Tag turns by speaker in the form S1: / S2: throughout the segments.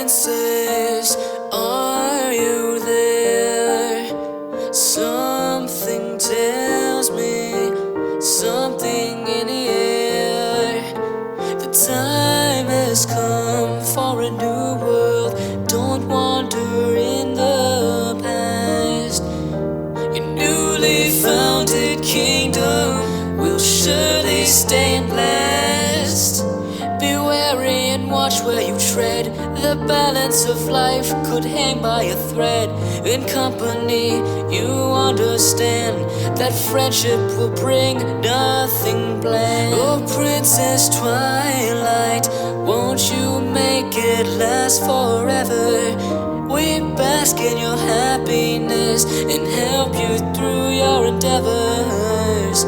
S1: princess, are you there? Something tells me, something in the air. The time has come for a new world. Don't wander in the past. Your newly founded kingdom will surely stay and last. Be wary and watch where you tread. The balance of life could hang by a thread. In company, you understand that friendship will bring nothing bland. Oh, Princess Twilight, won't you make it last forever? We bask in your happiness and help you through your endeavors.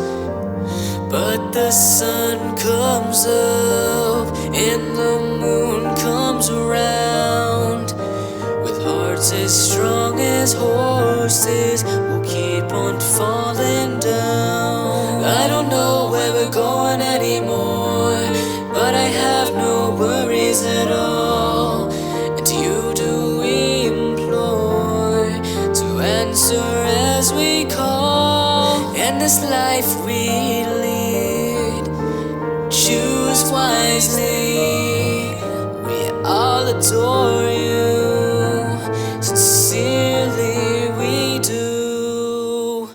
S1: But the sun comes up and the moon comes around. With hearts as strong as horses, we'll keep on falling down. I don't know where we're going anymore, but I have no worries at all. And you do we implore to answer as we call. And this life we lead, choose wisely. We all adore you, sincerely we do.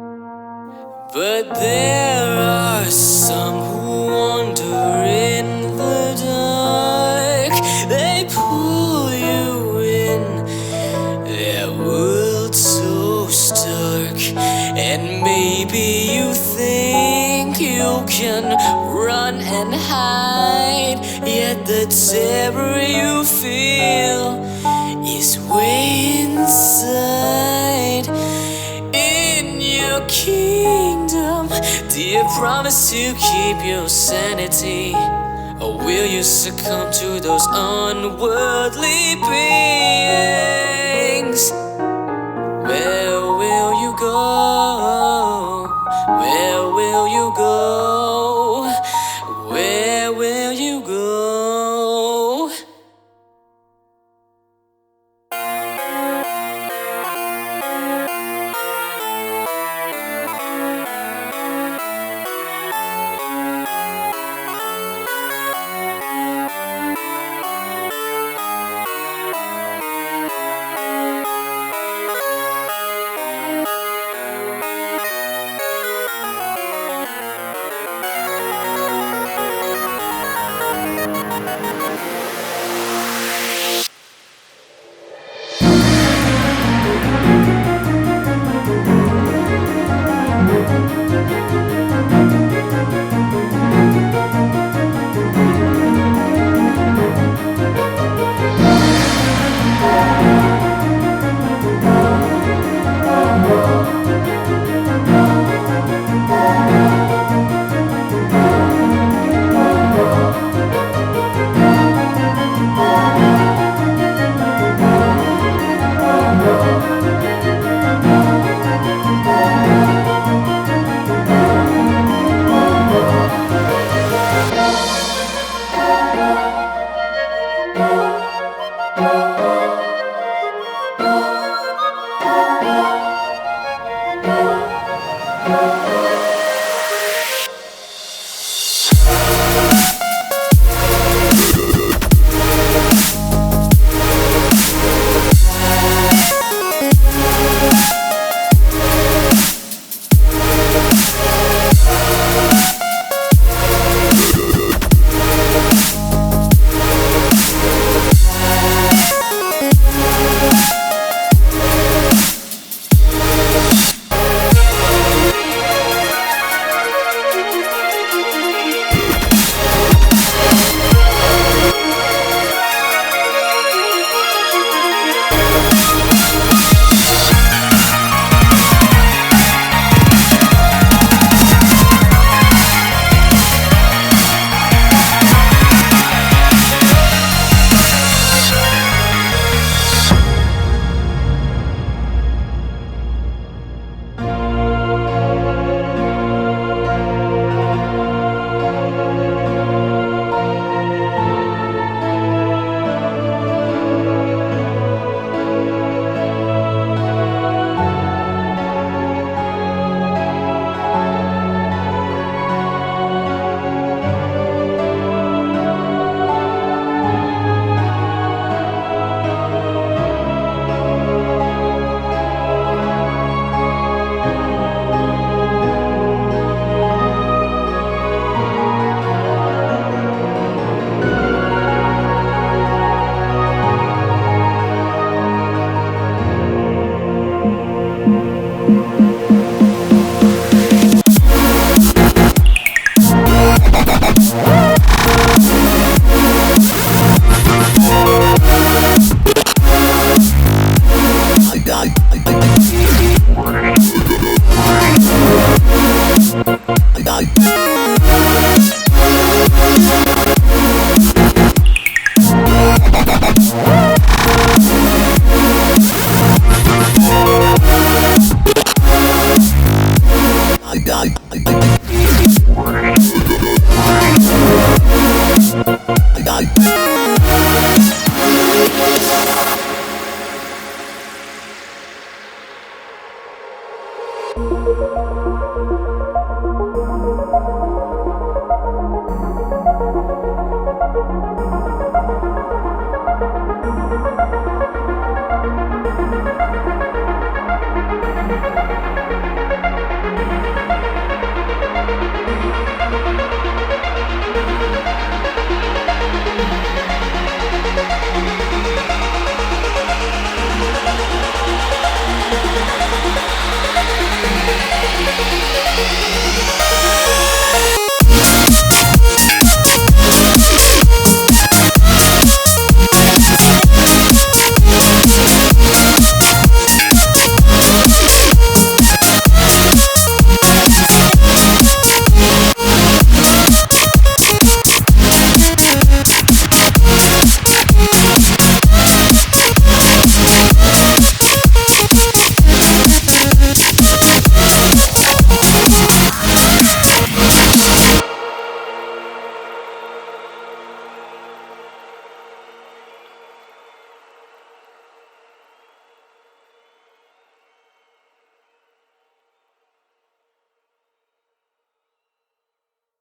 S1: But there are some who wander in the dark. They pull you in, their world so stark. And maybe you think you can run and hide, yet the terror you feel is way inside. In your kingdom, do you promise to keep your sanity? Or will you succumb to those unworldly beings? Where will you go? Where will you go? Where will you go?